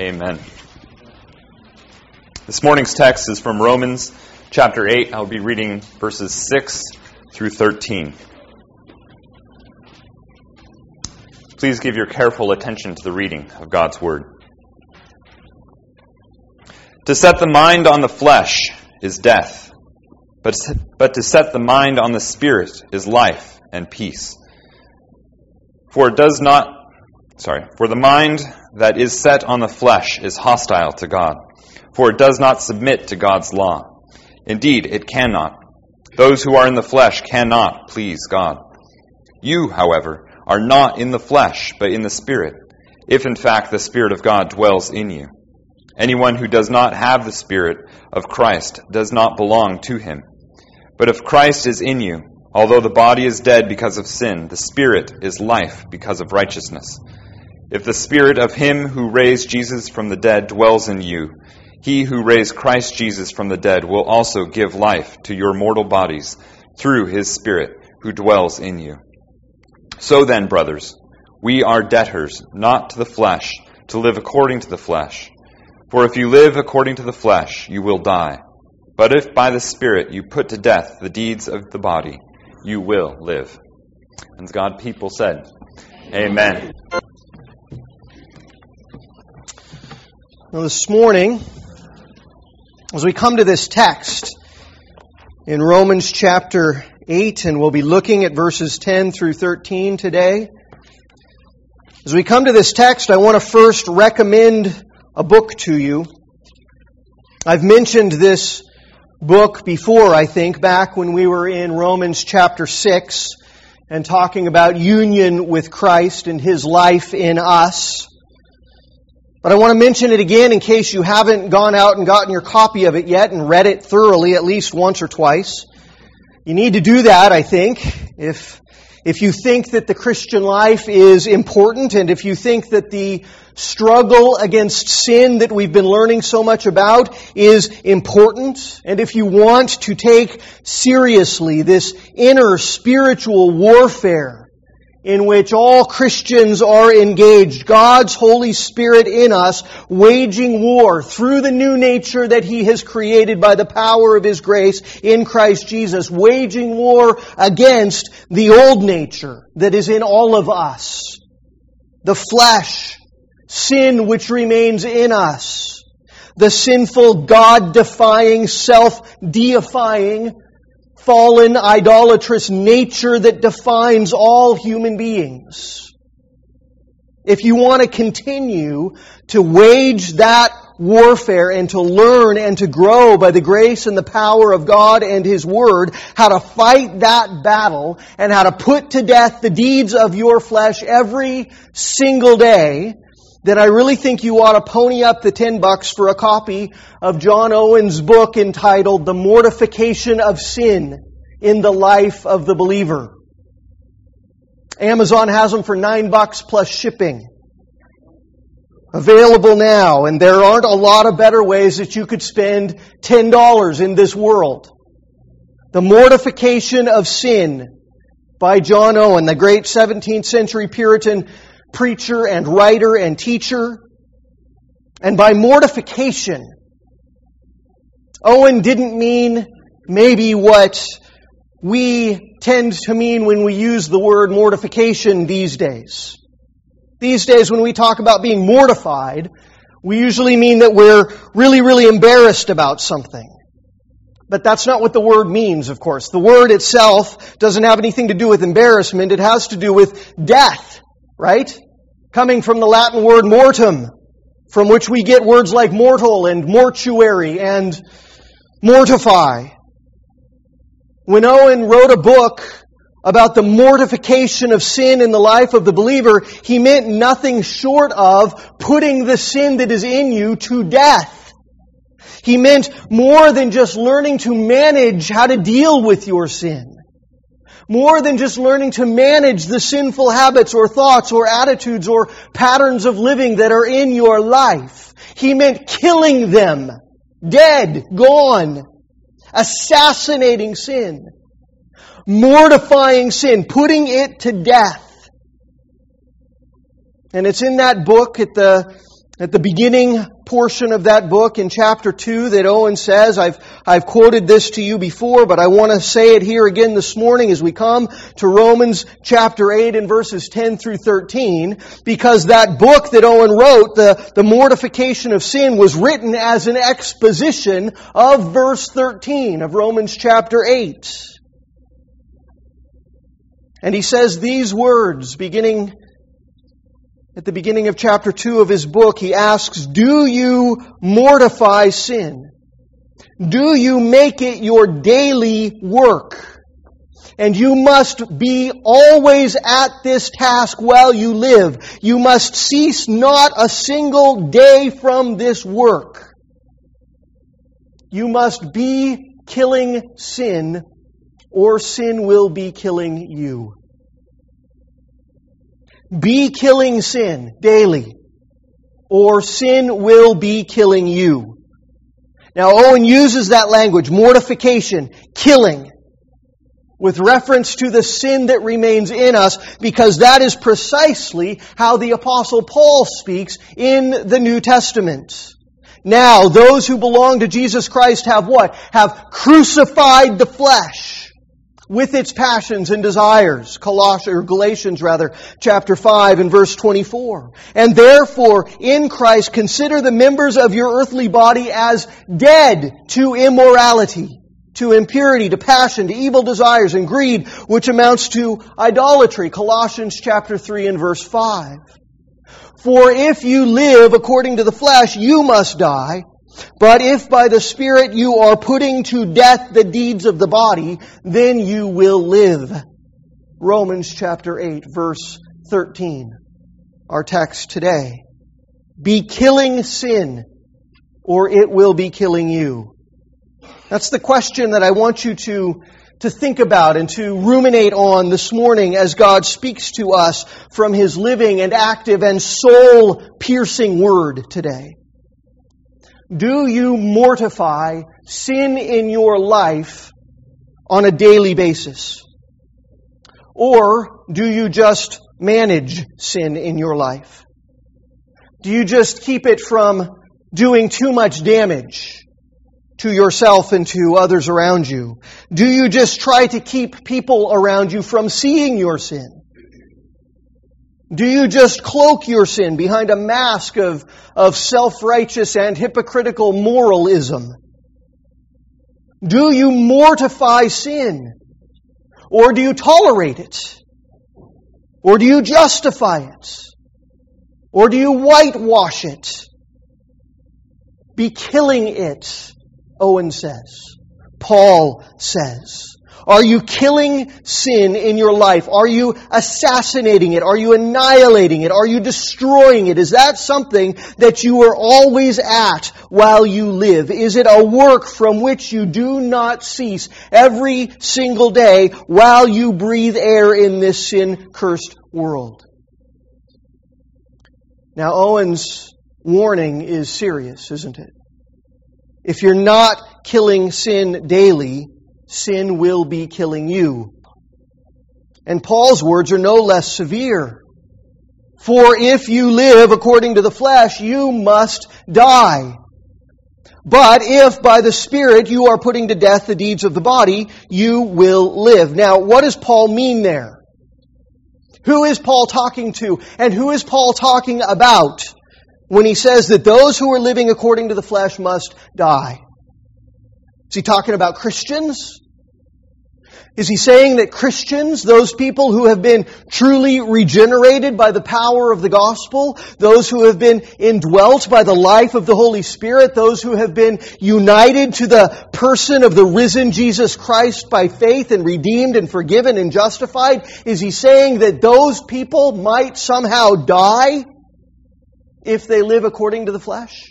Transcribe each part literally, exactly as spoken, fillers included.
Amen. This morning's text is from Romans chapter eight. I'll be reading verses six through thirteen. Please give your careful attention to the reading of God's Word. To set the mind on the flesh is death, but, but to set the mind on the Spirit is life and peace. For it does not, sorry, for the mind that is set on the flesh is hostile to God, for it does not submit to God's law. Indeed, it cannot. Those who are in the flesh cannot please God. You, however, are not in the flesh, but in the Spirit, if in fact the Spirit of God dwells in you. Anyone who does not have the Spirit of Christ does not belong to him. But if Christ is in you, although the body is dead because of sin, the Spirit is life because of righteousness. If the Spirit of him who raised Jesus from the dead dwells in you, he who raised Christ Jesus from the dead will also give life to your mortal bodies through his Spirit who dwells in you. So then, brothers, we are debtors, not to the flesh, to live according to the flesh. For if you live according to the flesh, you will die. But if by the Spirit you put to death the deeds of the body, you will live. And God's people said, Amen. Well, this morning, as we come to this text in Romans chapter eight, and we'll be looking at verses ten through thirteen today. As we come to this text, I want to first recommend a book to you. I've mentioned this book before, I think, back when we were in Romans chapter six and talking about union with Christ and His life in us. But I want to mention it again in case you haven't gone out and gotten your copy of it yet and read it thoroughly at least once or twice. You need to do that, I think, if if you think that the Christian life is important and if you think that the struggle against sin that we've been learning so much about is important, and if you want to take seriously this inner spiritual warfare in which all Christians are engaged, God's Holy Spirit in us, waging war through the new nature that He has created by the power of His grace in Christ Jesus, waging war against the old nature that is in all of us, the flesh, sin which remains in us, the sinful, God-defying, self-deifying, fallen, idolatrous nature that defines all human beings. If you want to continue to wage that warfare and to learn and to grow by the grace and the power of God and His Word, how to fight that battle and how to put to death the deeds of your flesh every single day, then I really think you ought to pony up the ten bucks for a copy of John Owen's book entitled The Mortification of Sin in the Life of the Believer. Amazon has them for nine bucks plus shipping. Available now, and there aren't a lot of better ways that you could spend ten dollars in this world. The Mortification of Sin by John Owen, the great seventeenth century Puritan preacher and writer and teacher. And by mortification, Owen didn't mean maybe what we tend to mean when we use the word mortification these days. These days when we talk about being mortified, we usually mean that we're really, really embarrassed about something. But that's not what the word means, of course. The word itself doesn't have anything to do with embarrassment. It has to do with death. Right? Coming from the Latin word mortem, from which we get words like mortal and mortuary and mortify. When Owen wrote a book about the mortification of sin in the life of the believer, he meant nothing short of putting the sin that is in you to death. He meant more than just learning to manage how to deal with your sin. More than just learning to manage the sinful habits or thoughts or attitudes or patterns of living that are in your life. He meant killing them. Dead. Gone. Assassinating sin. Mortifying sin. Putting it to death. And it's in that book at the At the beginning portion of that book in chapter two that Owen says, I've, I've quoted this to you before, but I want to say it here again this morning as we come to Romans chapter eight and verses ten through thirteen, because that book that Owen wrote, the, the mortification of sin, was written as an exposition of verse thirteen of Romans chapter eight. And he says these words, beginning at the beginning of chapter two of his book. He asks, do you mortify sin? Do you make it your daily work? And you must be always at this task while you live. You must cease not a single day from this work. You must be killing sin, or sin will be killing you. Be killing sin daily, or sin will be killing you. Now, Owen uses that language, mortification, killing, with reference to the sin that remains in us, because that is precisely how the Apostle Paul speaks in the New Testament. Now, those who belong to Jesus Christ have what? Have crucified the flesh with its passions and desires. Colossians, or Galatians rather, chapter five and verse twenty-four. And therefore, in Christ, consider the members of your earthly body as dead to immorality, to impurity, to passion, to evil desires, and greed, which amounts to idolatry. Colossians chapter three and verse five. For if you live according to the flesh, you must die. But if by the Spirit you are putting to death the deeds of the body, then you will live. Romans chapter eight, verse thirteen. Our text today. Be killing sin, or it will be killing you. That's the question that I want you to, to think about and to ruminate on this morning as God speaks to us from His living and active and soul-piercing Word today. Do you mortify sin in your life on a daily basis? Or do you just manage sin in your life? Do you just keep it from doing too much damage to yourself and to others around you? Do you just try to keep people around you from seeing your sin? Do you just cloak your sin behind a mask of, of self-righteous and hypocritical moralism? Do you mortify sin? Or do you tolerate it? Or do you justify it? Or do you whitewash it? Be killing it, Owen says. Paul says. Are you killing sin in your life? Are you assassinating it? Are you annihilating it? Are you destroying it? Is that something that you are always at while you live? Is it a work from which you do not cease every single day while you breathe air in this sin-cursed world? Now, Owen's warning is serious, isn't it? If you're not killing sin daily, sin will be killing you. And Paul's words are no less severe. For if you live according to the flesh, you must die. But if by the Spirit you are putting to death the deeds of the body, you will live. Now, what does Paul mean there? Who is Paul talking to? And who is Paul talking about when he says that those who are living according to the flesh must die? Is he talking about Christians? Is he saying that Christians, those people who have been truly regenerated by the power of the gospel, those who have been indwelt by the life of the Holy Spirit, those who have been united to the person of the risen Jesus Christ by faith and redeemed and forgiven and justified, is he saying that those people might somehow die if they live according to the flesh?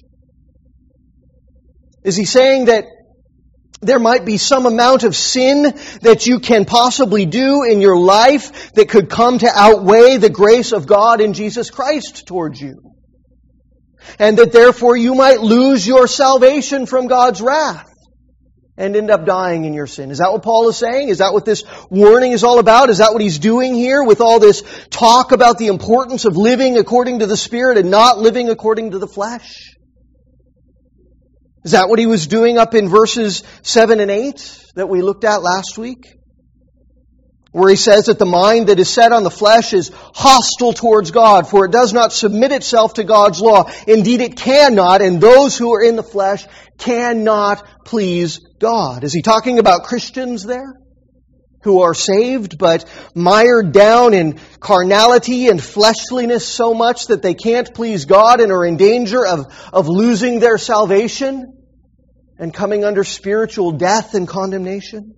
Is he saying that there might be some amount of sin that you can possibly do in your life that could come to outweigh the grace of God in Jesus Christ towards you? And that therefore you might lose your salvation from God's wrath and end up dying in your sin. Is that what Paul is saying? Is that what this warning is all about? Is that what he's doing here with all this talk about the importance of living according to the Spirit and not living according to the flesh? Is that what he was doing up in verses seven and eight that we looked at last week? Where he says that the mind that is set on the flesh is hostile towards God, for it does not submit itself to God's law. Indeed, it cannot, and those who are in the flesh cannot please God. Is he talking about Christians there? Who are saved, but mired down in carnality and fleshliness so much that they can't please God and are in danger of, of losing their salvation and coming under spiritual death and condemnation?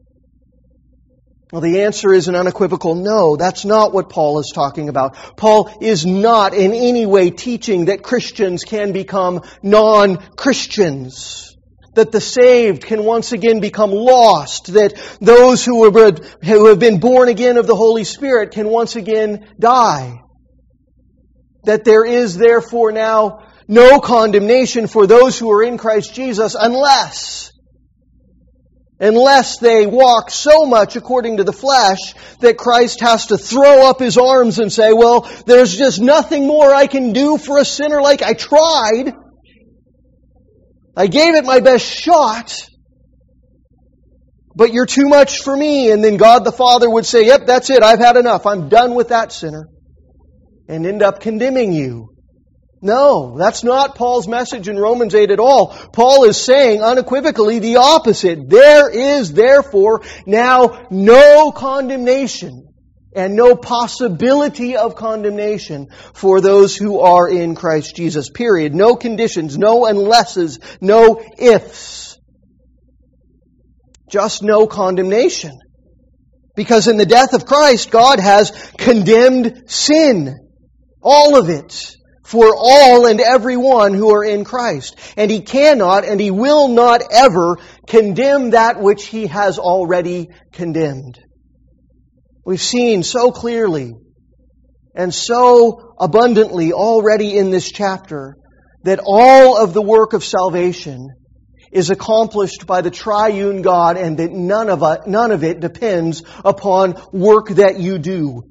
Well, the answer is an unequivocal no. That's not what Paul is talking about. Paul is not in any way teaching that Christians can become non-Christians. That the saved can once again become lost. That those who have been born again of the Holy Spirit can once again die. That there is therefore now no condemnation for those who are in Christ Jesus unless... Unless they walk so much according to the flesh that Christ has to throw up His arms and say, well, there's just nothing more I can do for a sinner like I tried. I gave it my best shot. But you're too much for me. And then God the Father would say, yep, that's it. I've had enough. I'm done with that sinner. And end up condemning you. No, that's not Paul's message in Romans eight at all. Paul is saying unequivocally the opposite. There is therefore now no condemnation and no possibility of condemnation for those who are in Christ Jesus. Period. No conditions, no unlesses, no ifs. Just no condemnation. Because in the death of Christ, God has condemned sin. All of it. For all and everyone who are in Christ. And He cannot and He will not ever condemn that which He has already condemned. We've seen so clearly and so abundantly already in this chapter that all of the work of salvation is accomplished by the triune God and that none of it, none of it depends upon work that you do.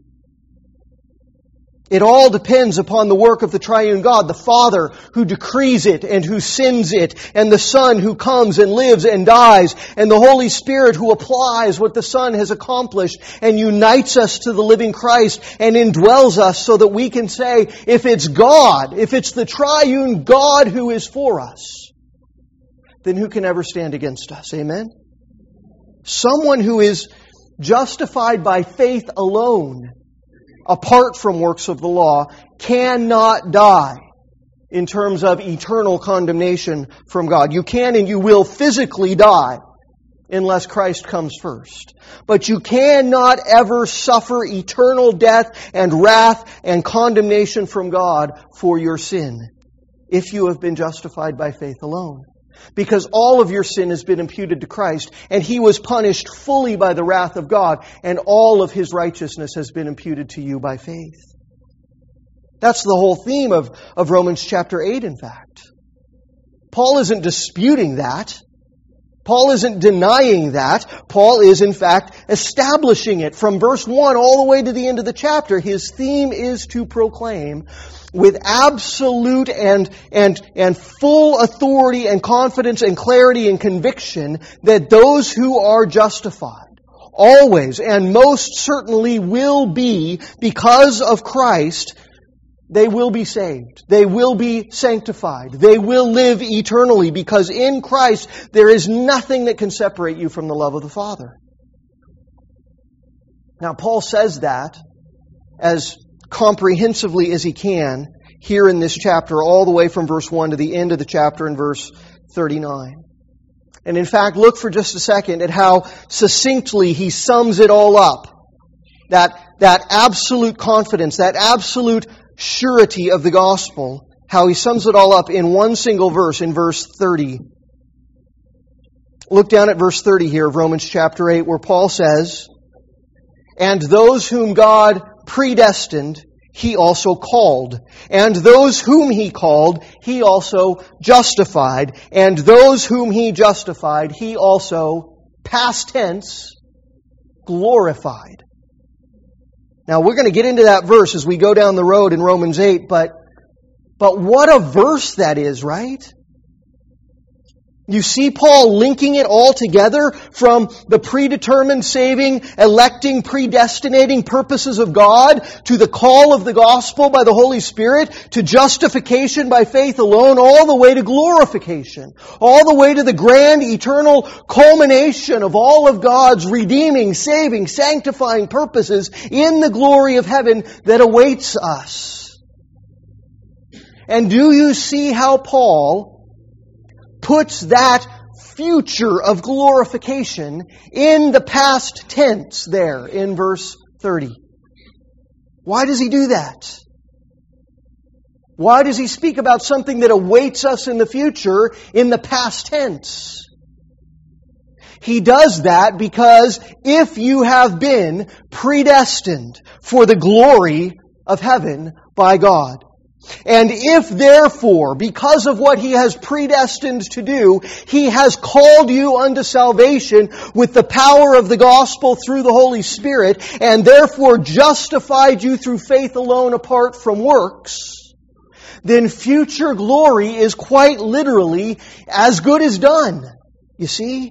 It all depends upon the work of the triune God, the Father who decrees it and who sends it, and the Son who comes and lives and dies, and the Holy Spirit who applies what the Son has accomplished and unites us to the living Christ and indwells us so that we can say, if it's God, if it's the triune God who is for us, then who can ever stand against us? Amen? Someone who is justified by faith alone, apart from works of the law, cannot die in terms of eternal condemnation from God. You can and you will physically die unless Christ comes first. But you cannot ever suffer eternal death and wrath and condemnation from God for your sin if you have been justified by faith alone. Because all of your sin has been imputed to Christ, and He was punished fully by the wrath of God, and all of His righteousness has been imputed to you by faith. That's the whole theme of, of Romans chapter eight, in fact. Paul isn't disputing that. Paul isn't denying that. Paul is, in fact, establishing it. From verse one all the way to the end of the chapter, his theme is to proclaim with absolute and, and, and full authority and confidence and clarity and conviction that those who are justified always and most certainly will be, because of Christ, they will be saved. They will be sanctified. They will live eternally, because in Christ there is nothing that can separate you from the love of the Father. Now, Paul says that as comprehensively as he can here in this chapter, all the way from verse one to the end of the chapter in verse thirty-nine. And in fact, look for just a second at how succinctly he sums it all up. That, that absolute confidence, that absolute surety of the gospel, how he sums it all up in one single verse, in verse thirty. Look down at verse thirty here of Romans chapter eight, where Paul says, "And those whom God predestined, He also called. And those whom He called, He also justified. And those whom He justified, He also, past tense, glorified. Now, we're going to get into that verse as we go down the road in Romans eight, but, but what a verse that is, right? You see Paul linking it all together from the predetermined, saving, electing, predestinating purposes of God to the call of the gospel by the Holy Spirit to justification by faith alone, all the way to glorification, all the way to the grand eternal culmination of all of God's redeeming, saving, sanctifying purposes in the glory of heaven that awaits us. And do you see how Paul puts that future of glorification in the past tense there in verse thirty? Why does he do that? Why does he speak about something that awaits us in the future in the past tense? He does that because if you have been predestined for the glory of heaven by God, and if therefore, because of what He has predestined to do, He has called you unto salvation with the power of the gospel through the Holy Spirit, and therefore justified you through faith alone apart from works, then future glory is quite literally as good as done. You see?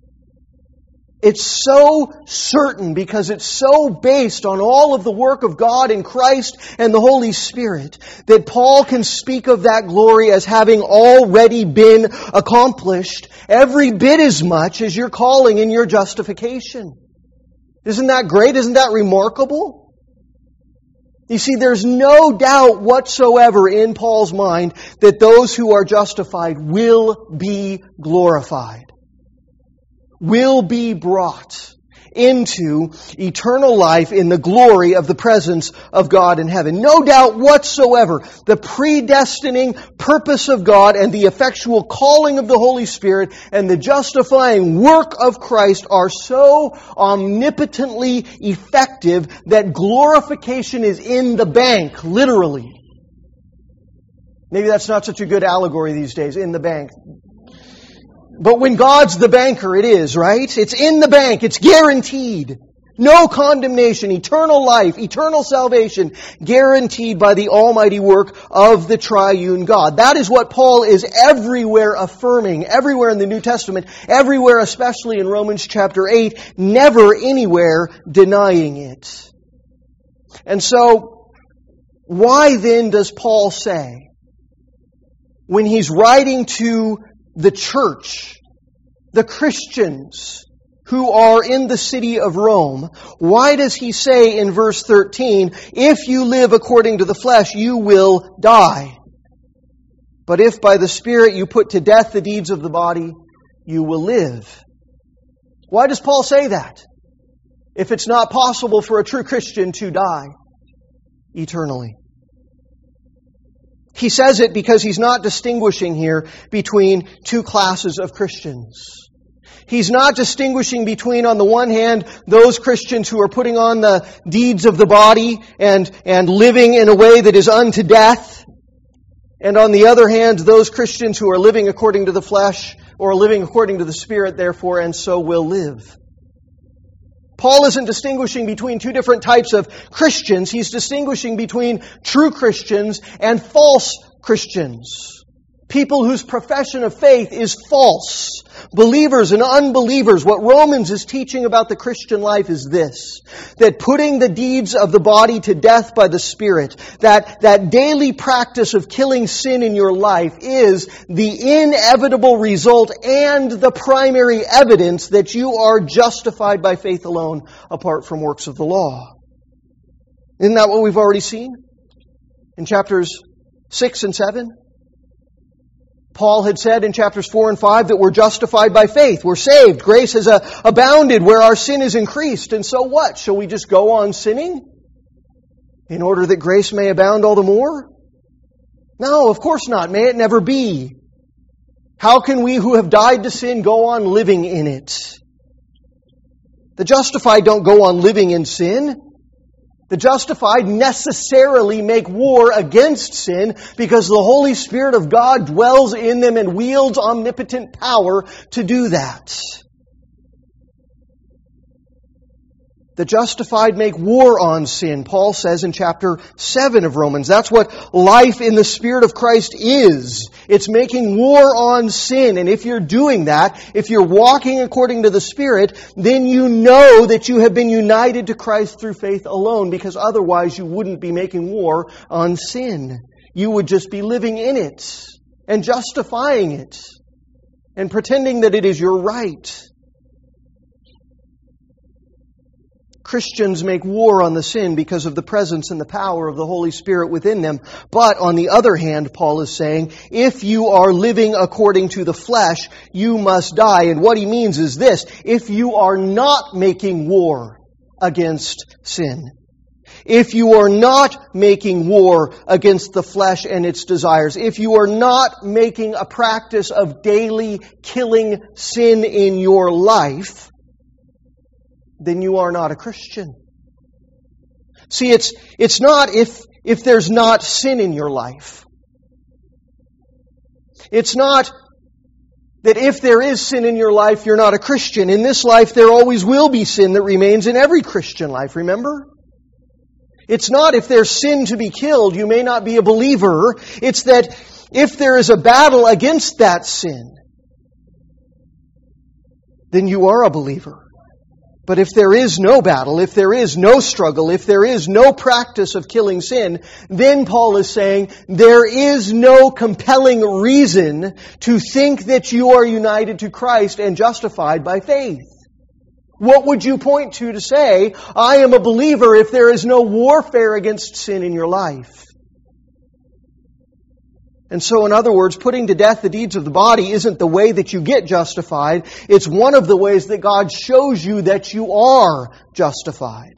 It's so certain because it's so based on all of the work of God in Christ and the Holy Spirit that Paul can speak of that glory as having already been accomplished every bit as much as your calling and your justification. Isn't that great? Isn't that remarkable? You see, there's no doubt whatsoever in Paul's mind that those who are justified will be glorified, will be brought into eternal life in the glory of the presence of God in heaven. No doubt whatsoever, the predestining purpose of God and the effectual calling of the Holy Spirit and the justifying work of Christ are so omnipotently effective that glorification is in the bank, literally. Maybe that's not such a good allegory these days, in the bank. But when God's the banker, it is, right? It's in the bank. It's guaranteed. No condemnation, eternal life, eternal salvation, guaranteed by the almighty work of the triune God. That is what Paul is everywhere affirming, everywhere in the New Testament, everywhere, especially in Romans chapter eight, never anywhere denying it. And so, why then does Paul say, when he's writing to the church, the Christians who are in the city of Rome, why does he say in verse thirteen, if you live according to the flesh, you will die. But if by the Spirit you put to death the deeds of the body, you will live. Why does Paul say that? If it's not possible for a true Christian to die eternally. He says it because he's not distinguishing here between two classes of Christians. He's not distinguishing between, on the one hand, those Christians who are putting on the deeds of the body and, and living in a way that is unto death, and on the other hand, those Christians who are living according to the flesh or living according to the Spirit, therefore, and so will live. Paul isn't distinguishing between two different types of Christians. He's distinguishing between true Christians and false Christians. People whose profession of faith is false. Believers and unbelievers. What Romans is teaching about the Christian life is this. That putting the deeds of the body to death by the Spirit, that, that daily practice of killing sin in your life is the inevitable result and the primary evidence that you are justified by faith alone apart from works of the law. Isn't that what we've already seen in chapters six and seven? Paul had said in chapters four and five that we're justified by faith. We're saved. Grace has uh, abounded where our sin is increased. And so what? Shall we just go on sinning in order that grace may abound all the more? No, of course not. May it never be. How can we who have died to sin go on living in it? The justified don't go on living in sin. The justified necessarily make war against sin because the Holy Spirit of God dwells in them and wields omnipotent power to do that. The justified make war on sin, Paul says in chapter seven of Romans. That's what life in the Spirit of Christ is. It's making war on sin. And if you're doing that, if you're walking according to the Spirit, then you know that you have been united to Christ through faith alone, because otherwise you wouldn't be making war on sin. You would just be living in it and justifying it and pretending that it is your right. Christians make war on the sin because of the presence and the power of the Holy Spirit within them. But on the other hand, Paul is saying, if you are living according to the flesh, you must die. And what he means is this: if you are not making war against sin, if you are not making war against the flesh and its desires, if you are not making a practice of daily killing sin in your life, then you are not a Christian. See, it's it's not if if there's not sin in your life. It's not that if there is sin in your life, you're not a Christian. In this life, there always will be sin that remains in every Christian life, remember? It's not if there's sin to be killed, you may not be a believer. It's that if there is a battle against that sin, then you are a believer. But if there is no battle, if there is no struggle, if there is no practice of killing sin, then Paul is saying there is no compelling reason to think that you are united to Christ and justified by faith. What would you point to to say, I am a believer, if there is no warfare against sin in your life? And so, in other words, putting to death the deeds of the body isn't the way that you get justified. It's one of the ways that God shows you that you are justified.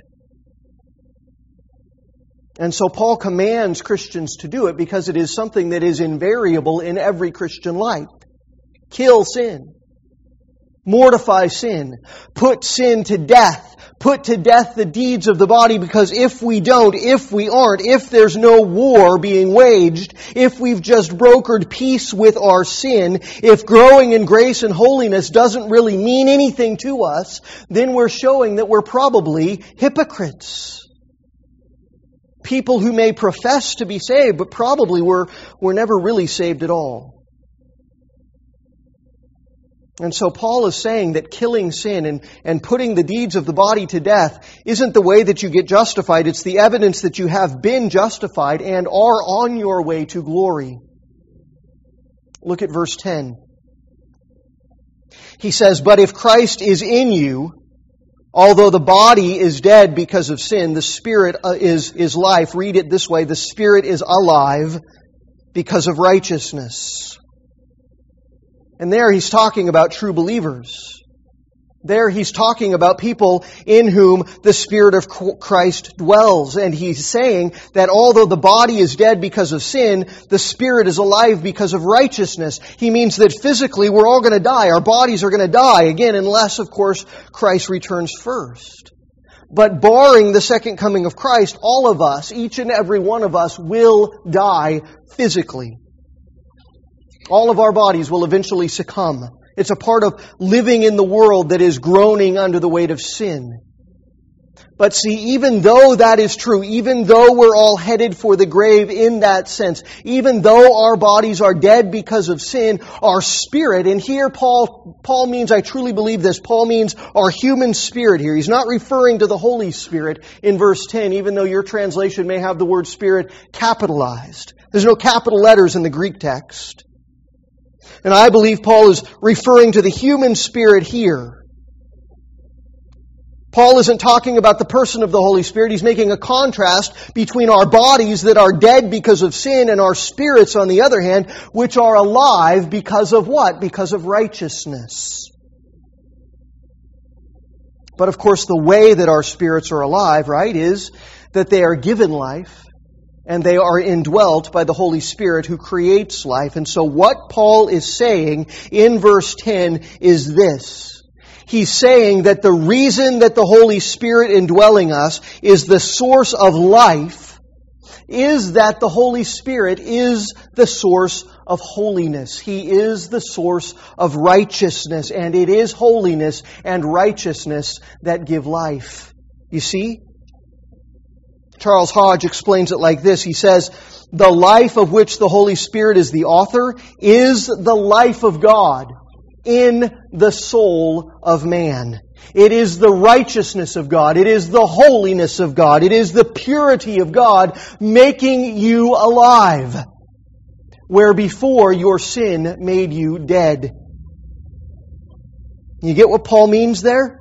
And so Paul commands Christians to do it because it is something that is invariable in every Christian life. Kill sin. Mortify sin. Put sin to death. Put to death the deeds of the body, because if we don't, if we aren't, if there's no war being waged, if we've just brokered peace with our sin, if growing in grace and holiness doesn't really mean anything to us, then we're showing that we're probably hypocrites. People who may profess to be saved, but probably were, were never really saved at all. And so Paul is saying that killing sin and, and putting the deeds of the body to death isn't the way that you get justified. It's the evidence that you have been justified and are on your way to glory. Look at verse ten. He says, but if Christ is in you, although the body is dead because of sin, the Spirit is, is life. Read it this way: the Spirit is alive because of righteousness. And there he's talking about true believers. There he's talking about people in whom the Spirit of Christ dwells. And he's saying that although the body is dead because of sin, the Spirit is alive because of righteousness. He means that physically we're all going to die. Our bodies are going to die. Again, unless, of course, Christ returns first. But barring the second coming of Christ, all of us, each and every one of us, will die physically. All of our bodies will eventually succumb. It's a part of living in the world that is groaning under the weight of sin. But see, even though that is true, even though we're all headed for the grave in that sense, even though our bodies are dead because of sin, our spirit, and here Paul, Paul means, I truly believe this, Paul means our human spirit here. He's not referring to the Holy Spirit in verse ten, even though your translation may have the word Spirit capitalized. There's no capital letters in the Greek text. And I believe Paul is referring to the human spirit here. Paul isn't talking about the person of the Holy Spirit. He's making a contrast between our bodies that are dead because of sin and our spirits, on the other hand, which are alive because of what? Because of righteousness. But of course, the way that our spirits are alive, right, is that they are given life. And they are indwelt by the Holy Spirit who creates life. And so what Paul is saying in verse ten is this: He's saying that the reason that the Holy Spirit indwelling us is the source of life is that the Holy Spirit is the source of holiness. He is the source of righteousness, and it is holiness and righteousness that give life. You see? Charles Hodge explains it like this. He says, the life of which the Holy Spirit is the author is the life of God in the soul of man. It is the righteousness of God. It is the holiness of God. It is the purity of God making you alive, where before your sin made you dead. You get what Paul means there?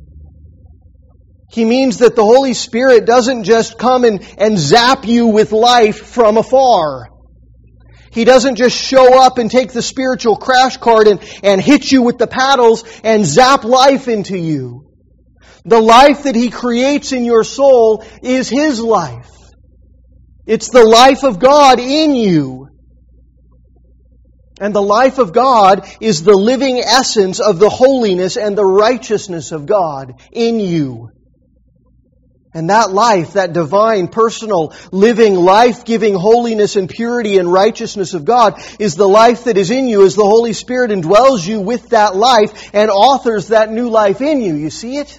He means that the Holy Spirit doesn't just come and, and zap you with life from afar. He doesn't just show up and take the spiritual crash cart and, and hit you with the paddles and zap life into you. The life that He creates in your soul is His life. It's the life of God in you. And the life of God is the living essence of the holiness and the righteousness of God in you. And that life, that divine, personal, living, life-giving holiness and purity and righteousness of God is the life that is in you as the Holy Spirit indwells you with that life and authors that new life in you. You see it?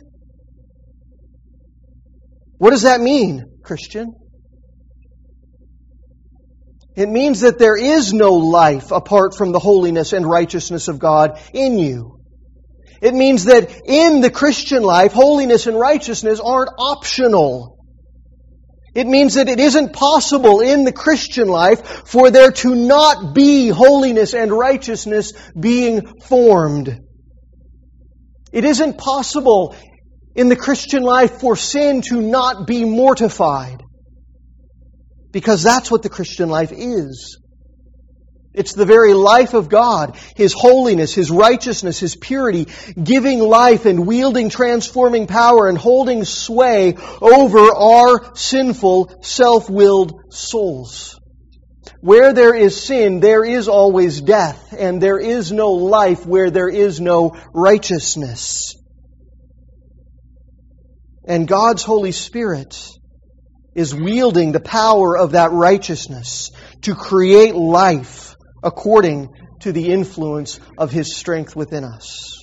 What does that mean, Christian? It means that there is no life apart from the holiness and righteousness of God in you. It means that in the Christian life, holiness and righteousness aren't optional. It means that it isn't possible in the Christian life for there to not be holiness and righteousness being formed. It isn't possible in the Christian life for sin to not be mortified. Because that's what the Christian life is. It's the very life of God, His holiness, His righteousness, His purity, giving life and wielding transforming power and holding sway over our sinful, self-willed souls. Where there is sin, there is always death, and there is no life where there is no righteousness. And God's Holy Spirit is wielding the power of that righteousness to create life according to the influence of His strength within us.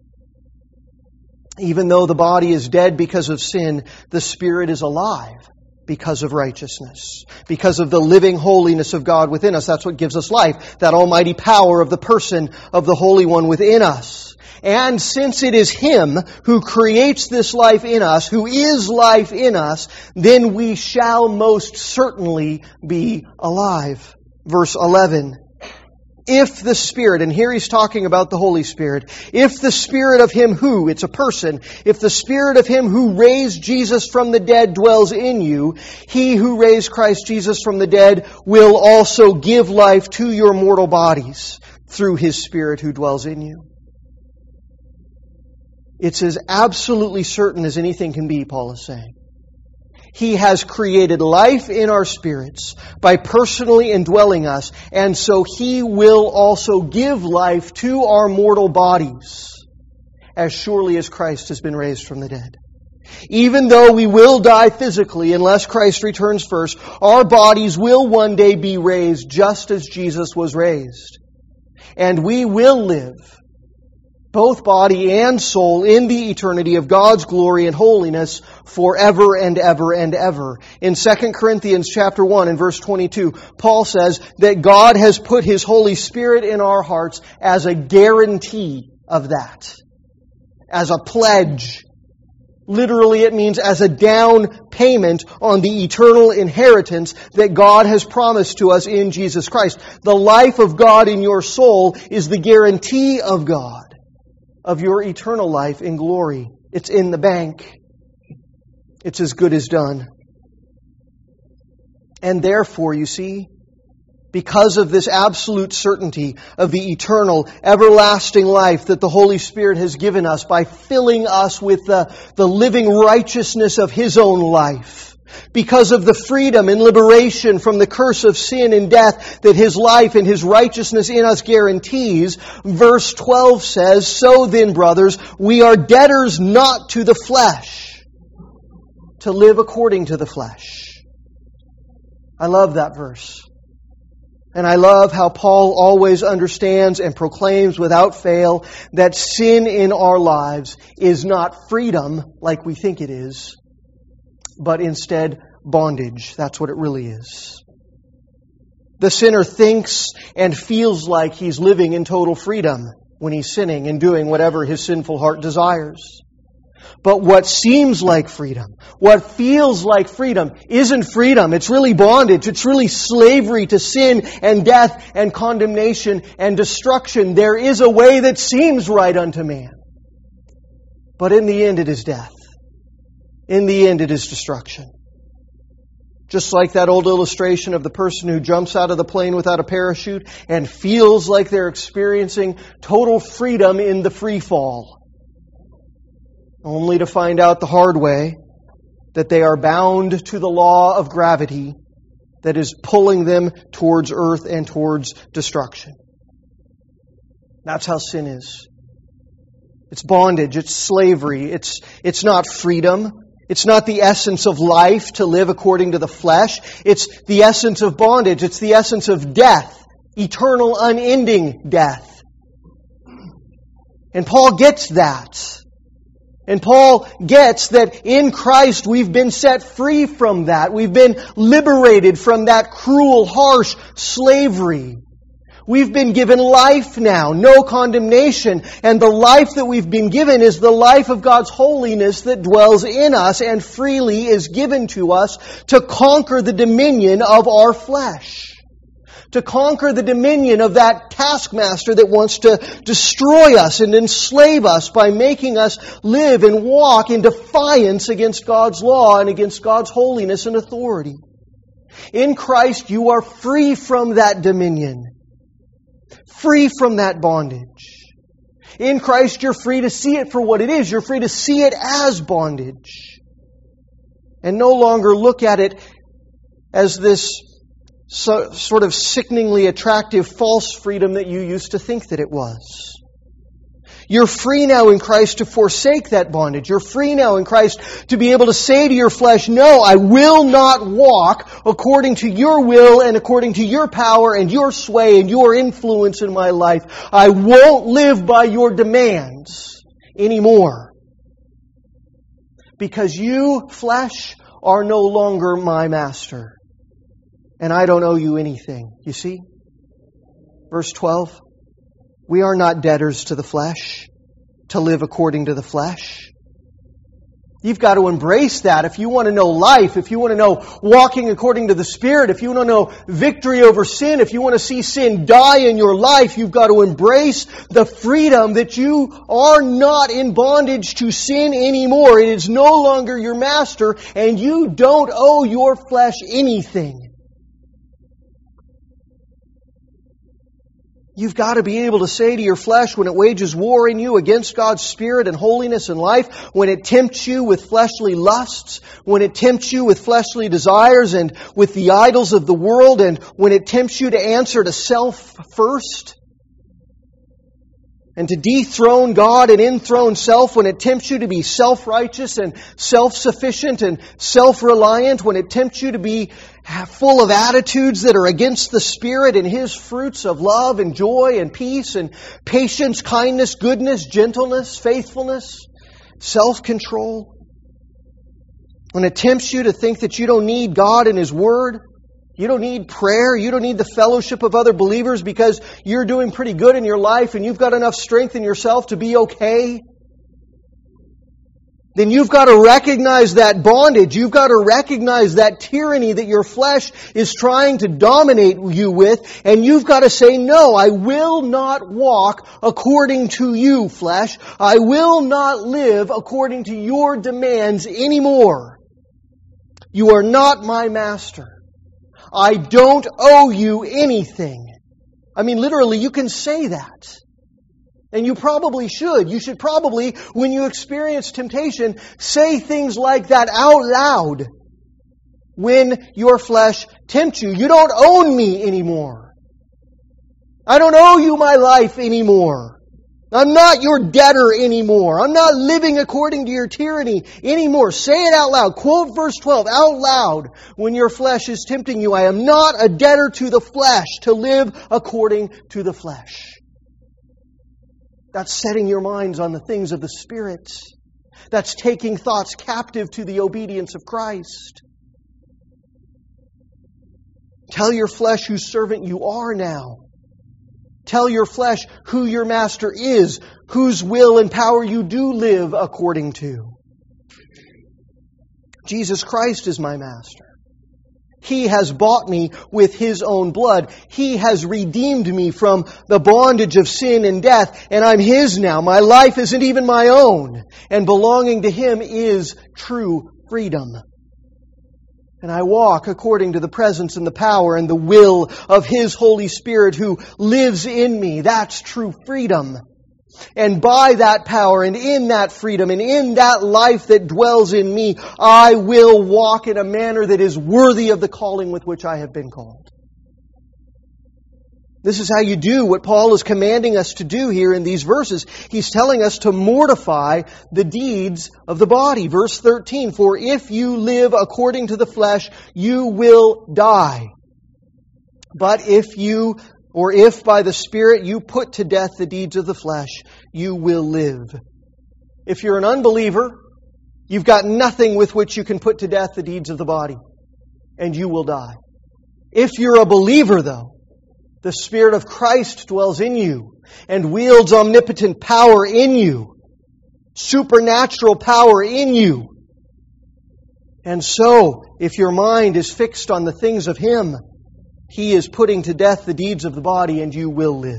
Even though the body is dead because of sin, the Spirit is alive because of righteousness. Because of the living holiness of God within us. That's what gives us life. That almighty power of the person of the Holy One within us. And since it is Him who creates this life in us, who is life in us, then we shall most certainly be alive. Verse eleven. If the Spirit, and here he's talking about the Holy Spirit, if the Spirit of Him who, it's a person, if the Spirit of Him who raised Jesus from the dead dwells in you, He who raised Christ Jesus from the dead will also give life to your mortal bodies through His Spirit who dwells in you. It's as absolutely certain as anything can be, Paul is saying. He has created life in our spirits by personally indwelling us, and so He will also give life to our mortal bodies as surely as Christ has been raised from the dead. Even though we will die physically unless Christ returns first, our bodies will one day be raised just as Jesus was raised. And we will live, both body and soul, in the eternity of God's glory and holiness forever and ever and ever. In Second Corinthians chapter one and verse twenty-two, Paul says that God has put His Holy Spirit in our hearts as a guarantee of that. As a pledge. Literally, it means as a down payment on the eternal inheritance that God has promised to us in Jesus Christ. The life of God in your soul is the guarantee of God of your eternal life in glory. It's in the bank. It's as good as done. And therefore, you see, because of this absolute certainty of the eternal, everlasting life that the Holy Spirit has given us by filling us with the, the living righteousness of His own life, Because of the freedom and liberation from the curse of sin and death that His life and His righteousness in us guarantees, verse twelve says, "So then, brothers, we are debtors not to the flesh, to live according to the flesh." I love that verse. And I love how Paul always understands and proclaims without fail that sin in our lives is not freedom like we think it is, but instead bondage. That's what it really is. The sinner thinks and feels like he's living in total freedom when he's sinning and doing whatever his sinful heart desires. But what seems like freedom, what feels like freedom, isn't freedom. It's really bondage. It's really slavery to sin and death and condemnation and destruction. There is a way that seems right unto man. But in the end it is death. In the end it is destruction. Just like that old illustration of the person who jumps out of the plane without a parachute and feels like they're experiencing total freedom in the free fall, only to find out the hard way that they are bound to the law of gravity that is pulling them towards earth and towards destruction. That's how sin is. It's bondage, it's slavery, it's, it's not freedom. It's not the essence of life to live according to the flesh. It's the essence of bondage. It's the essence of death. Eternal, unending death. And Paul gets that. And Paul gets that in Christ we've been set free from that. We've been liberated from that cruel, harsh slavery. We've been given life now, no condemnation. And the life that we've been given is the life of God's holiness that dwells in us and freely is given to us to conquer the dominion of our flesh. To conquer the dominion of that taskmaster that wants to destroy us and enslave us by making us live and walk in defiance against God's law and against God's holiness and authority. In Christ you are free from that dominion. Free from that bondage. In Christ, you're free to see it for what it is. You're free to see it as bondage. And no longer look at it as this so, sort of sickeningly attractive false freedom that you used to think that it was. You're free now in Christ to forsake that bondage. You're free now in Christ to be able to say to your flesh, no, I will not walk according to your will and according to your power and your sway and your influence in my life. I won't live by your demands anymore. Because you, flesh, are no longer my master. And I don't owe you anything. You see? Verse twelve. We are not debtors to the flesh, to live according to the flesh. You've got to embrace that if you want to know life, if you want to know walking according to the Spirit, if you want to know victory over sin, if you want to see sin die in your life, you've got to embrace the freedom that you are not in bondage to sin anymore. It is no longer your master, and you don't owe your flesh anything. You've got to be able to say to your flesh when it wages war in you against God's Spirit and holiness and life, when it tempts you with fleshly lusts, when it tempts you with fleshly desires and with the idols of the world, and when it tempts you to answer to self first, and to dethrone God and enthrone self, when it tempts you to be self-righteous and self-sufficient and self-reliant, when it tempts you to be full of attitudes that are against the Spirit and His fruits of love and joy and peace and patience, kindness, goodness, gentleness, faithfulness, self-control. When it tempts you to think that you don't need God and His Word, you don't need prayer, you don't need the fellowship of other believers because you're doing pretty good in your life and you've got enough strength in yourself to be okay, then you've got to recognize that bondage. You've got to recognize that tyranny that your flesh is trying to dominate you with. And you've got to say, no, I will not walk according to you, flesh. I will not live according to your demands anymore. You are not my master. I don't owe you anything. I mean, literally, you can say that. And you probably should. You should probably, when you experience temptation, say things like that out loud. when your flesh tempts you. You don't own me anymore. I don't owe you my life anymore. I'm not your debtor anymore. I'm not living according to your tyranny anymore. Say it out loud. Quote verse twelve out loud when your flesh is tempting you. I am not a debtor to the flesh to live according to the flesh. That's setting your minds on the things of the Spirit. That's taking thoughts captive to the obedience of Christ. Tell your flesh whose servant you are now. Tell your flesh who your master is, whose will and power you do live according to. Jesus Christ is my master. He has bought me with His own blood. He has redeemed me from the bondage of sin and death, and I'm His now. My life isn't even my own, and belonging to Him is true freedom. And I walk according to the presence and the power and the will of His Holy Spirit who lives in me. That's true freedom. And by that power and in that freedom and in that life that dwells in me, I will walk in a manner that is worthy of the calling with which I have been called. This is how you do what Paul is commanding us to do here in these verses. He's telling us to mortify the deeds of the body. Verse thirteen, for if you live according to the flesh, you will die. But if you, or if by the Spirit you put to death the deeds of the flesh, you will live. If you're an unbeliever, you've got nothing with which you can put to death the deeds of the body, and you will die. If you're a believer, though, the Spirit of Christ dwells in you and wields omnipotent power in you, supernatural power in you. And so, if your mind is fixed on the things of Him, He is putting to death the deeds of the body and you will live.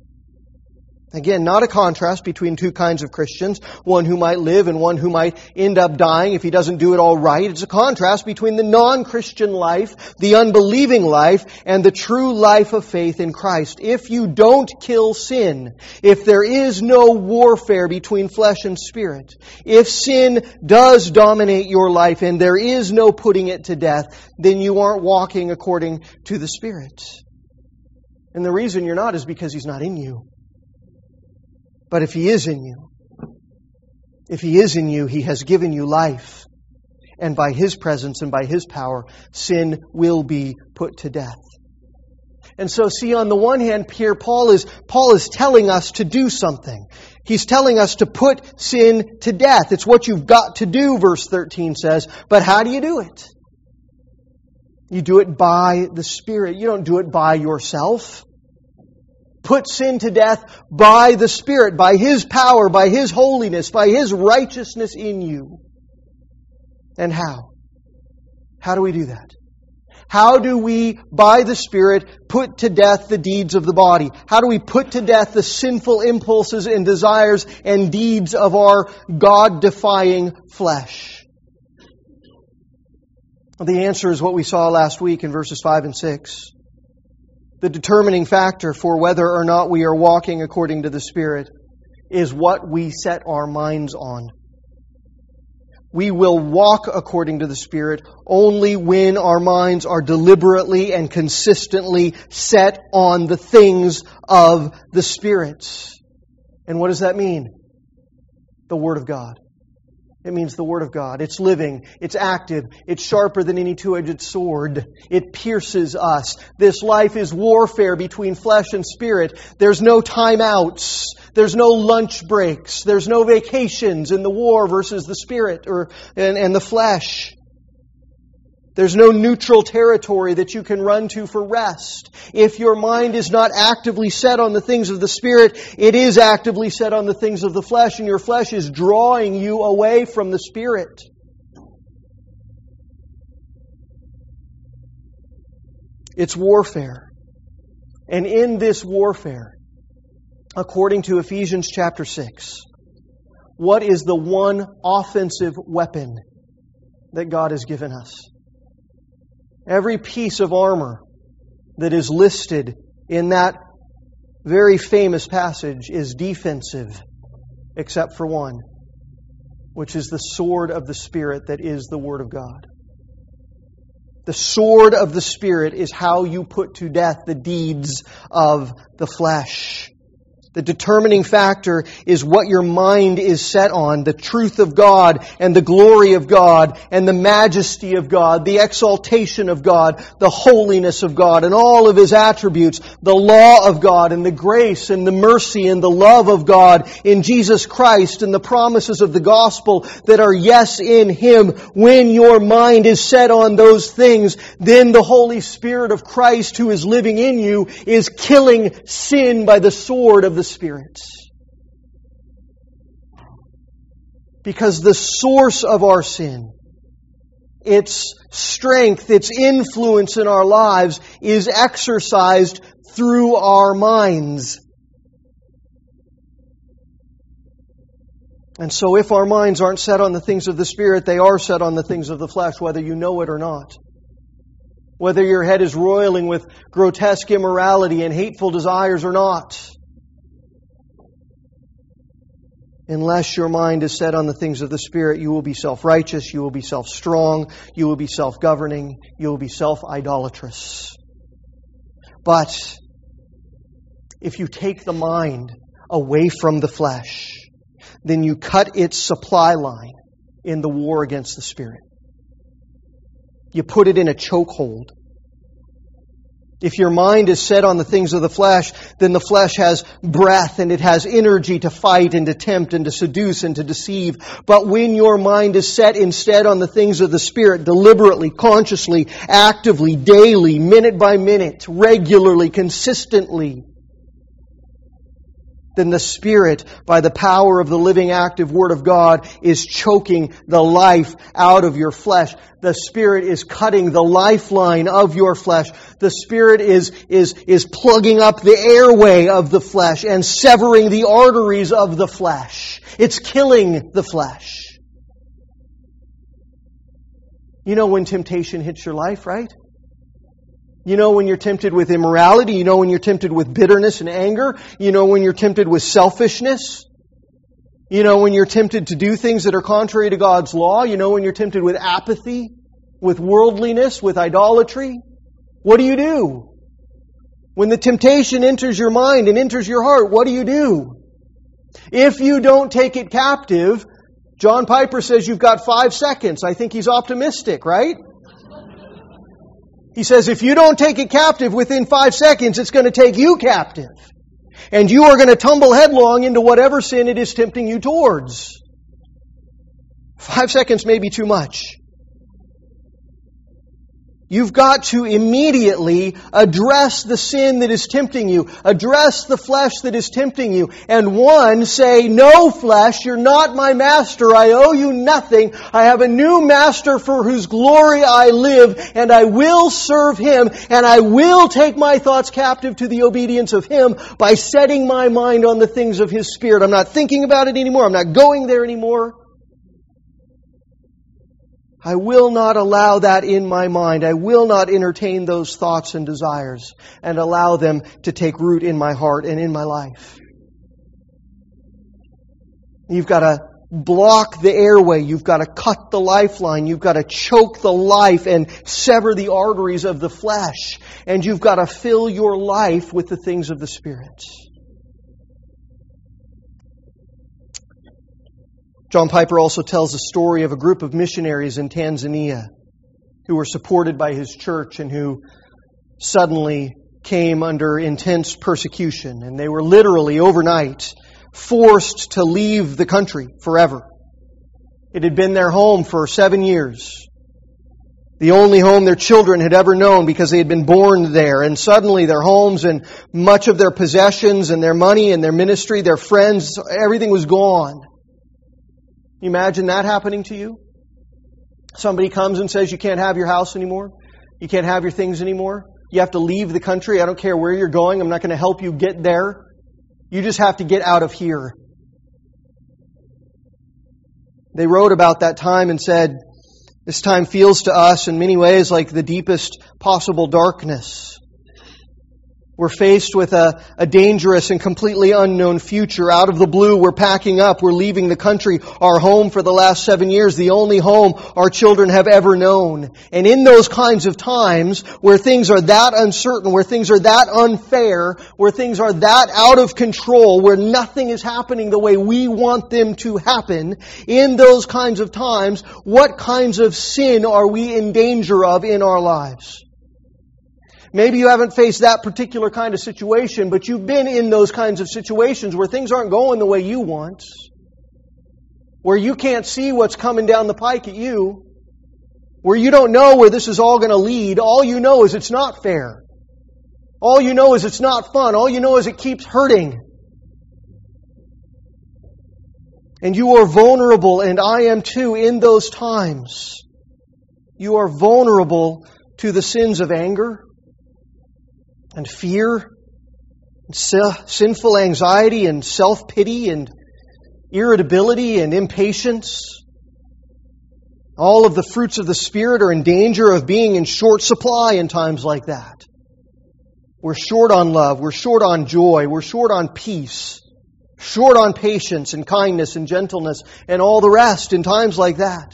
Again, not a contrast between two kinds of Christians, one who might live and one who might end up dying if he doesn't do it all right. It's a contrast between the non-Christian life, the unbelieving life, and the true life of faith in Christ. If you don't kill sin, if there is no warfare between flesh and spirit, if sin does dominate your life and there is no putting it to death, then you aren't walking according to the Spirit. And the reason you're not is because He's not in you. But if He is in you, if He is in you, He has given you life. And by His presence and by His power, sin will be put to death. And so, see, on the one hand, here Paul is, Paul is telling us to do something. He's telling us to put sin to death. It's what you've got to do, verse thirteen says. But how do you do it? You do it by the Spirit. You don't do it by yourself. Put sin to death by the Spirit, by His power, by His holiness, by His righteousness in you. And how? How do we do that? How do we, by the Spirit, put to death the deeds of the body? How do we put to death the sinful impulses and desires and deeds of our God-defying flesh? Well, the answer is what we saw last week in verses five and six. The determining factor for whether or not we are walking according to the Spirit is what we set our minds on. We will walk according to the Spirit only when our minds are deliberately and consistently set on the things of the Spirit. And what does that mean? The Word of God. It means the Word of God. It's living. It's active. It's sharper than any two-edged sword. It pierces us. This life is warfare between flesh and spirit. There's no timeouts. There's no lunch breaks. There's no vacations in the war versus the spirit or and, and the flesh. There's no neutral territory that you can run to for rest. If your mind is not actively set on the things of the Spirit, it is actively set on the things of the flesh, and your flesh is drawing you away from the Spirit. It's warfare. And in this warfare, according to Ephesians chapter six, what is the one offensive weapon that God has given us? Every piece of armor that is listed in that very famous passage is defensive, except for one, which is the sword of the Spirit that is the Word of God. The sword of the Spirit is how you put to death the deeds of the flesh. The determining factor is what your mind is set on, the truth of God and the glory of God and the majesty of God, the exaltation of God, the holiness of God and all of His attributes, the law of God and the grace and the mercy and the love of God in Jesus Christ and the promises of the gospel that are yes in Him. When your mind is set on those things, then the Holy Spirit of Christ who is living in you is killing sin by the sword of the Spirit. Because the source of our sin, its strength, its influence in our lives is exercised through our minds. And so if our minds aren't set on the things of the Spirit, they are set on the things of the flesh, whether you know it or not. Whether your head is roiling with grotesque immorality and hateful desires or not. Unless your mind is set on the things of the Spirit, you will be self-righteous, you will be self-strong, you will be self-governing, you will be self-idolatrous. But if you take the mind away from the flesh, then you cut its supply line in the war against the Spirit. You put it in a chokehold. If your mind is set on the things of the flesh, then the flesh has breath and it has energy to fight and to tempt and to seduce and to deceive. But when your mind is set instead on the things of the Spirit, deliberately, consciously, actively, daily, minute by minute, regularly, consistently, then the Spirit, by the power of the living, active Word of God, is choking the life out of your flesh. The Spirit is cutting the lifeline of your flesh. The Spirit is, is, is plugging up the airway of the flesh and severing the arteries of the flesh. It's killing the flesh. You know when temptation hits your life, right? You know when you're tempted with immorality. You know when you're tempted with bitterness and anger. You know when you're tempted with selfishness. You know when you're tempted to do things that are contrary to God's law. You know when you're tempted with apathy, with worldliness, with idolatry. What do you do? When the temptation enters your mind and enters your heart, what do you do? If you don't take it captive, John Piper says you've got five seconds. I think he's optimistic, right? He says, if you don't take it captive within five seconds, it's going to take you captive. And you are going to tumble headlong into whatever sin it is tempting you towards. Five seconds may be too much. You've got to immediately address the sin that is tempting you. Address the flesh that is tempting you. And one, say, no flesh, you're not my master. I owe you nothing. I have a new master for whose glory I live, and I will serve Him, and I will take my thoughts captive to the obedience of Him by setting my mind on the things of His Spirit. I'm not thinking about it anymore. I'm not going there anymore. I will not allow that in my mind. I will not entertain those thoughts and desires and allow them to take root in my heart and in my life. You've got to block the airway. You've got to cut the lifeline. You've got to choke the life and sever the arteries of the flesh. And you've got to fill your life with the things of the Spirit. John Piper also tells the story of a group of missionaries in Tanzania who were supported by his church and who suddenly came under intense persecution. And they were literally overnight forced to leave the country forever. It had been their home for seven years. The only home their children had ever known because they had been born there. And suddenly their homes and much of their possessions and their money and their ministry, their friends, everything was gone. You imagine that happening to you? Somebody comes and says you can't have your house anymore. You can't have your things anymore. You have to leave the country. I don't care where you're going. I'm not going to help you get there. You just have to get out of here. They wrote about that time and said, this time feels to us in many ways like the deepest possible darkness. We're faced with a, a dangerous and completely unknown future. Out of the blue, we're packing up. We're leaving the country, our home for the last seven years, the only home our children have ever known. And in those kinds of times, where things are that uncertain, where things are that unfair, where things are that out of control, where nothing is happening the way we want them to happen, in those kinds of times, what kinds of sin are we in danger of in our lives? Maybe you haven't faced that particular kind of situation, but you've been in those kinds of situations where things aren't going the way you want, where you can't see what's coming down the pike at you, where you don't know where this is all going to lead. All you know is it's not fair. All you know is it's not fun. All you know is it keeps hurting. And you are vulnerable, and I am too, in those times. You are vulnerable to the sins of anger, and fear, and sinful anxiety, and self-pity, and irritability, and impatience. All of the fruits of the Spirit are in danger of being in short supply in times like that. We're short on love, we're short on joy, we're short on peace, short on patience, and kindness, and gentleness, and all the rest in times like that.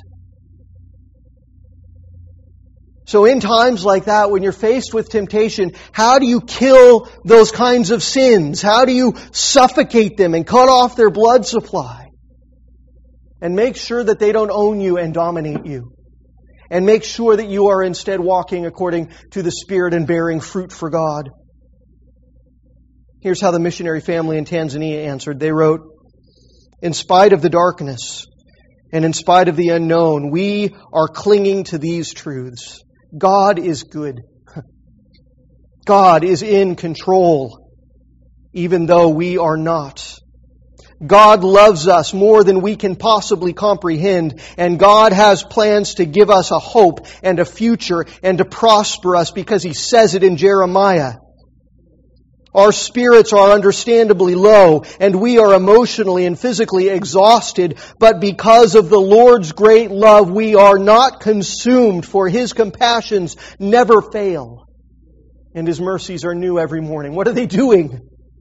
So in times like that, when you're faced with temptation, how do you kill those kinds of sins? How do you suffocate them and cut off their blood supply? And make sure that they don't own you and dominate you. And make sure that you are instead walking according to the Spirit and bearing fruit for God. Here's how the missionary family in Tanzania answered. They wrote, "In spite of the darkness and in spite of the unknown, we are clinging to these truths. God is good. God is in control, even though we are not. God loves us more than we can possibly comprehend, and God has plans to give us a hope and a future and to prosper us because He says it in Jeremiah. Our spirits are understandably low, and we are emotionally and physically exhausted, but because of the Lord's great love, we are not consumed, for His compassions never fail, and His mercies are new every morning." What are they doing?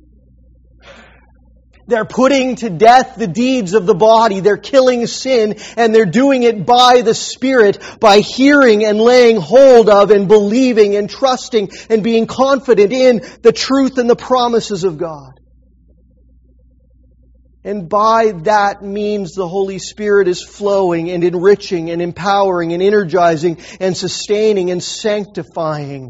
They're putting to death the deeds of the body. They're killing sin, and they're doing it by the Spirit, by hearing and laying hold of and believing and trusting and being confident in the truth and the promises of God. And by that means the Holy Spirit is flowing and enriching and empowering and energizing and sustaining and sanctifying.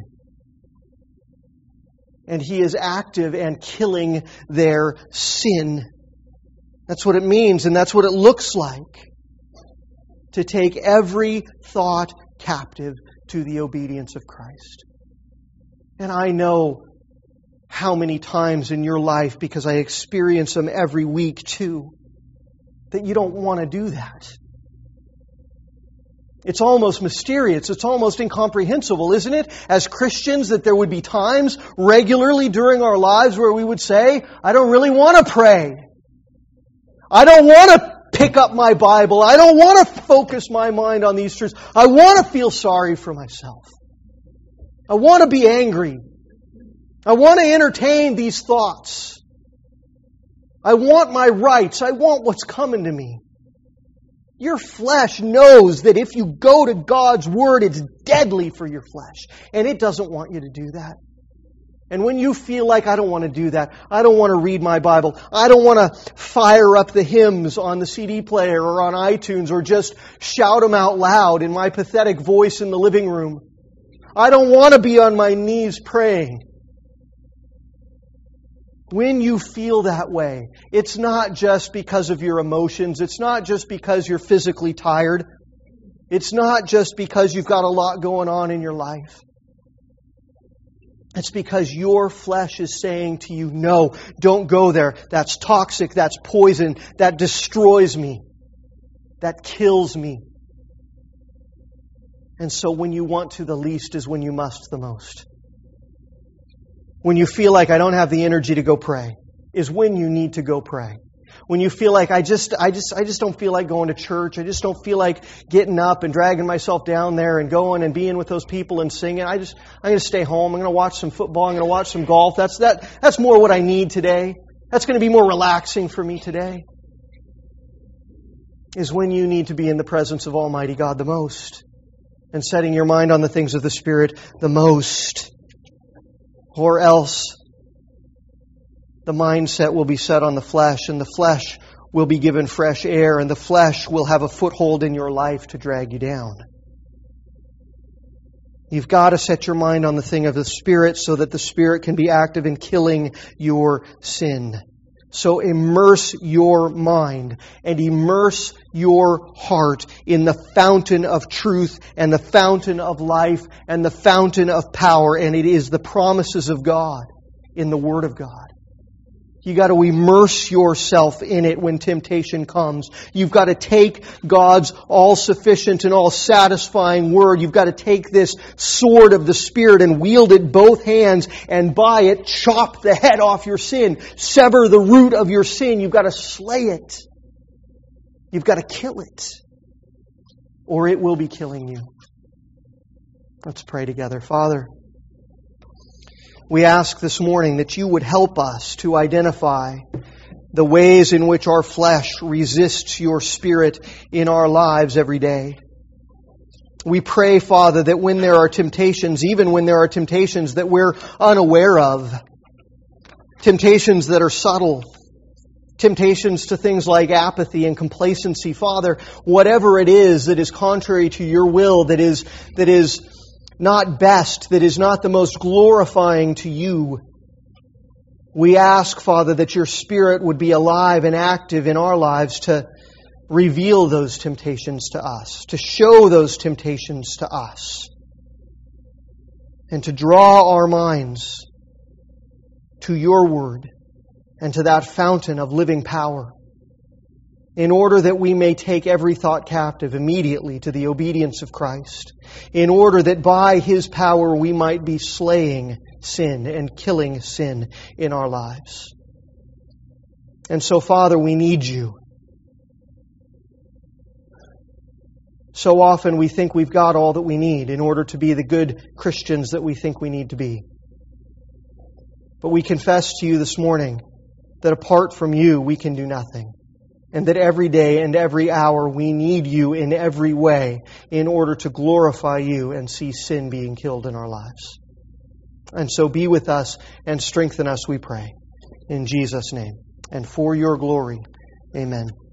And He is active and killing their sin. That's what it means, and that's what it looks like to take every thought captive to the obedience of Christ. And I know how many times in your life, because I experience them every week too, that you don't want to do that. It's almost mysterious. It's almost incomprehensible, isn't it? As Christians, that there would be times regularly during our lives where we would say, I don't really want to pray. I don't want to pick up my Bible. I don't want to focus my mind on these truths. I want to feel sorry for myself. I want to be angry. I want to entertain these thoughts. I want my rights. I want what's coming to me. Your flesh knows that if you go to God's Word, it's deadly for your flesh. And it doesn't want you to do that. And when you feel like, I don't want to do that, I don't want to read my Bible, I don't want to fire up the hymns on the C D player or on iTunes or just shout them out loud in my pathetic voice in the living room. I don't want to be on my knees praying. When you feel that way, it's not just because of your emotions. It's not just because you're physically tired. It's not just because you've got a lot going on in your life. It's because your flesh is saying to you, no, don't go there. That's toxic. That's poison. That destroys me. That kills me. And so when you want to the least is when you must the most. When you feel like I don't have the energy to go pray, is when you need to go pray. When you feel like I just, I just, I just don't feel like going to church. I just don't feel like getting up and dragging myself down there and going and being with those people and singing. I just, I'm going to stay home. I'm going to watch some football. I'm going to watch some golf. That's that. That's more what I need today. That's going to be more relaxing for me today. Is when you need to be in the presence of Almighty God the most, and setting your mind on the things of the Spirit the most, or else the mindset will be set on the flesh, and the flesh will be given fresh air, and the flesh will have a foothold in your life to drag you down. You've got to set your mind on the thing of the Spirit so that the Spirit can be active in killing your sin. So immerse your mind and immerse your heart in the fountain of truth and the fountain of life and the fountain of power, and it is the promises of God in the Word of God. You got to immerse yourself in it when temptation comes. You've got to take God's all-sufficient and all-satisfying Word. You've got to take this sword of the Spirit and wield it both hands, and by it chop the head off your sin. Sever the root of your sin. You've got to slay it. You've got to kill it, or it will be killing you. Let's pray together. Father, we ask this morning that you would help us to identify the ways in which our flesh resists your Spirit in our lives every day. We pray, Father, that when there are temptations, even when there are temptations that we're unaware of, temptations that are subtle, temptations to things like apathy and complacency, Father, whatever it is that is contrary to your will, that is that is not best, that is not the most glorifying to you, we ask, Father, that your Spirit would be alive and active in our lives to reveal those temptations to us, to show those temptations to us, and to draw our minds to your Word and to that fountain of living power, in order that we may take every thought captive immediately to the obedience of Christ, in order that by His power we might be slaying sin and killing sin in our lives. And so, Father, we need you. So often we think we've got all that we need in order to be the good Christians that we think we need to be. But we confess to you this morning that apart from you, we can do nothing. And that every day and every hour we need you in every way in order to glorify you and see sin being killed in our lives. And so be with us and strengthen us, we pray. In Jesus' name. And for your glory. Amen.